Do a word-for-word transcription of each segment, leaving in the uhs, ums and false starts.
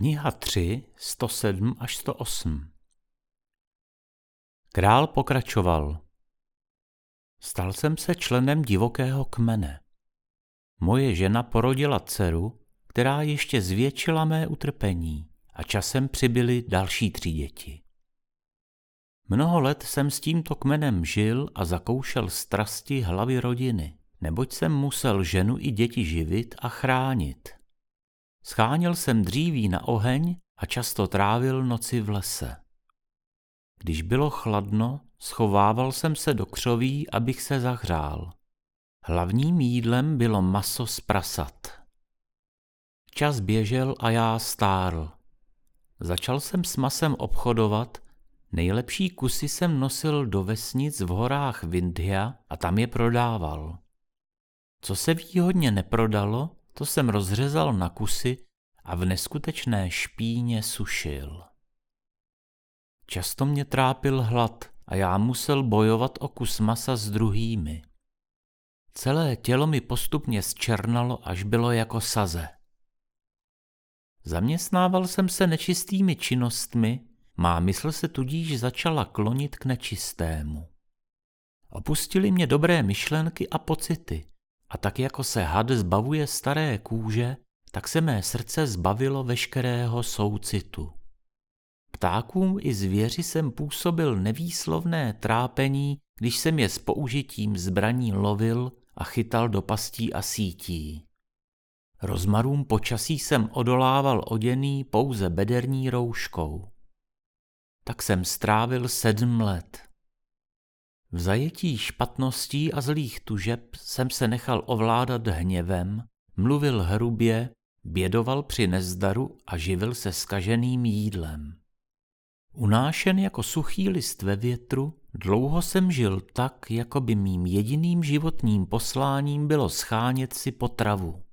Kniha tři, sto sedm až sto osm. Král pokračoval. Stal jsem se členem divokého kmene. Moje žena porodila dceru, která ještě zvětšila mé utrpení, a časem přibyly další tři děti. Mnoho let jsem s tímto kmenem žil a zakoušel strasti hlavy rodiny, neboť jsem musel ženu i děti živit a chránit. Scháněl jsem dříví na oheň a často trávil noci v lese. Když bylo chladno, schovával jsem se do křoví, abych se zahřál. Hlavním jídlem bylo maso z prasat. Čas běžel a já stárl. Začal jsem s masem obchodovat, nejlepší kusy jsem nosil do vesnic v horách Vindhya a tam je prodával. Co se výhodně neprodalo, to jsem rozřezal na kusy a v neskutečné špíně sušil. Často mě trápil hlad a já musel bojovat o kus masa s druhými. Celé tělo mi postupně zčernalo, až bylo jako saze. Zaměstnával jsem se nečistými činnostmi, má mysl se tudíž začala klonit k nečistému. Opustily mě dobré myšlenky a pocity, a tak jako se had zbavuje staré kůže, tak se mé srdce zbavilo veškerého soucitu. Ptákům i zvěři jsem působil nevýslovné trápení, když jsem je s použitím zbraní lovil a chytal do pastí a sítí. Rozmarům počasí jsem odolával oděný pouze bederní rouškou. Tak jsem strávil sedm let. V zajetí špatností a zlých tužeb jsem se nechal ovládat hněvem, mluvil hrubě, bědoval při nezdaru a živil se zkaženým jídlem. Unášen jako suchý list ve větru, dlouho jsem žil tak, jako by mým jediným životním posláním bylo schánět si potravu.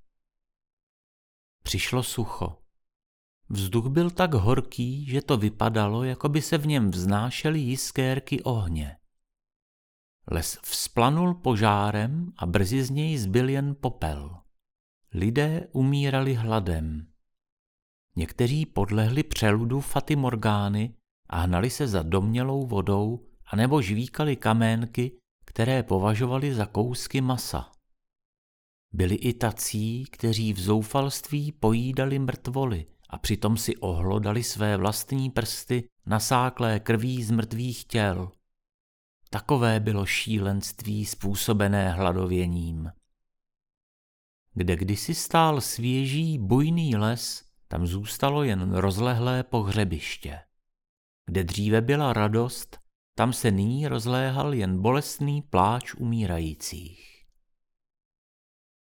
Přišlo sucho. Vzduch byl tak horký, že to vypadalo, jako by se v něm vznášely jiskérky ohně. Les vzplanul požárem a brzy z něj zbyl jen popel. Lidé umírali hladem. Někteří podlehli přeludu fatimorgány a hnali se za domnělou vodou anebo žvíkali kaménky, které považovali za kousky masa. Byli i tací, kteří v zoufalství pojídali mrtvoly a přitom si ohlodali své vlastní prsty nasáklé krví z mrtvých těl. Takové bylo šílenství způsobené hladověním. Kde kdysi stál svěží bujný les, tam zůstalo jen rozlehlé pohřebiště. Kde dříve byla radost, tam se nyní rozléhal jen bolestný pláč umírajících.